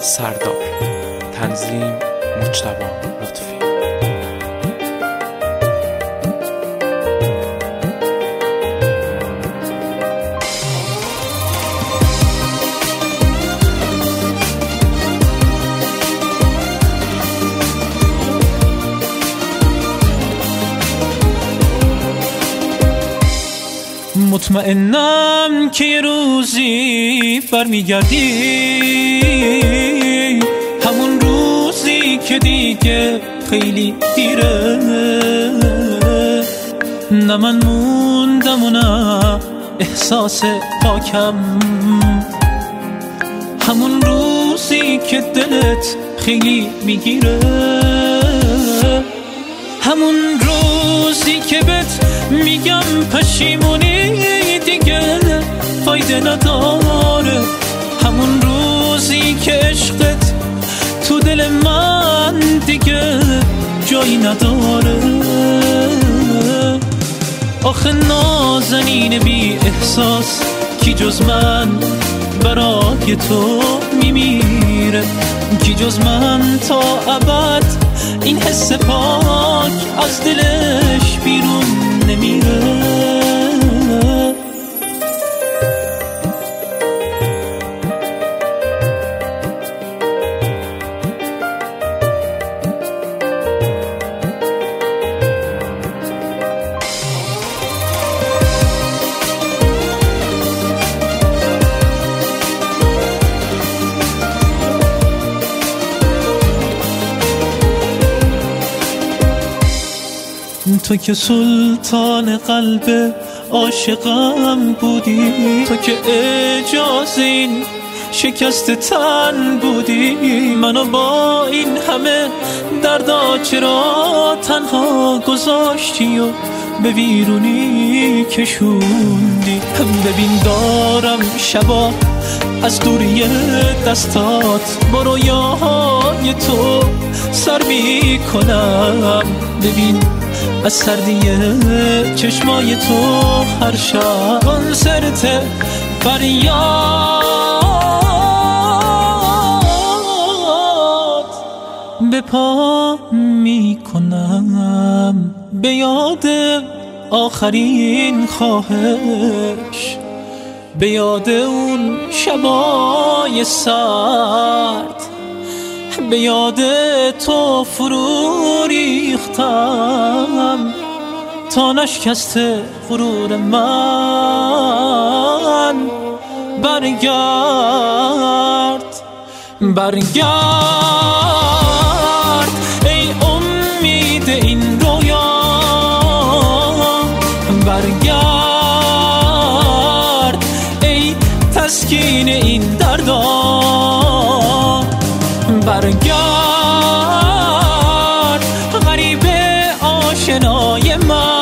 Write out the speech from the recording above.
سردار. تنظیم مجتبی لطفی. مطمئنم که یه روزی برمیگردی، همون روزی که دیگه خیلی دیره. نه من موندم و نه احساس پاکم، همون روزی که دلت خیلی میگیره، همون روزی که بهت میگم پشیمونی دیگه فایده نداره، همون روزی که عشقت تو دل من دیگه جایی نداره. آخه نازنین بی احساس کی جز من برای تو میمیره، کی جز من تا ابد این حس پاک از دلش بیرون نمیره. تو که سلطان قلب عاشقم بودی، تو که اجازه این شکست تن بودی، منو با این همه دردا چرا تنها گذاشتی و به ویرونی کشوندی؟ ببین دارم شبا از دوری دستات با رویاهای تو سر می کنم، ببین از سردی چشمای تو هر شب کنسرت فریاد به پا می کنم، به یاد آخرین خواهش، به یاد اون شبای سرد، به یاد تو فرو ریختم تا نشکسته غرور من. برگرد برگرد ای امید این رویا، برگرد ای تسکین این دردا، برگرد غریب آشنای من.